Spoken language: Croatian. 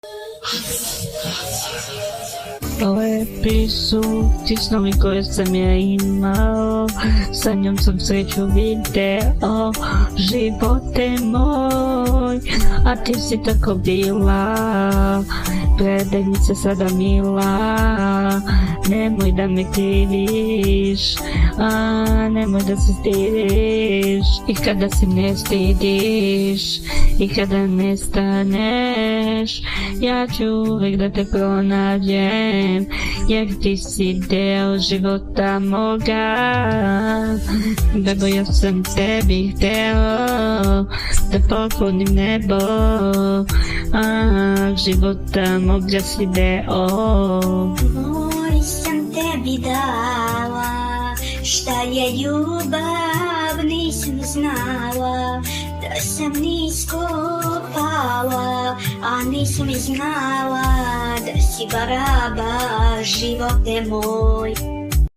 Lepi su ti snovi koje sam ja imao, sa njom sam sreću video, živote moj, a ti si tako bila, predajnica sada mila, nemoj da me kriviš, nemoj da se stidiš, i kada se ne stidiš, i kada nestaneš, ja ću uvijek da te pronađem, jer ti si deo života moga. Bebo, ja sam tebi hteo da poklonim nebo, života moga si deo. Moj sam tebi dala, šta je ljubav nisam znala, da sam nisko pala, a nisam i znala da si baraba, živote moj.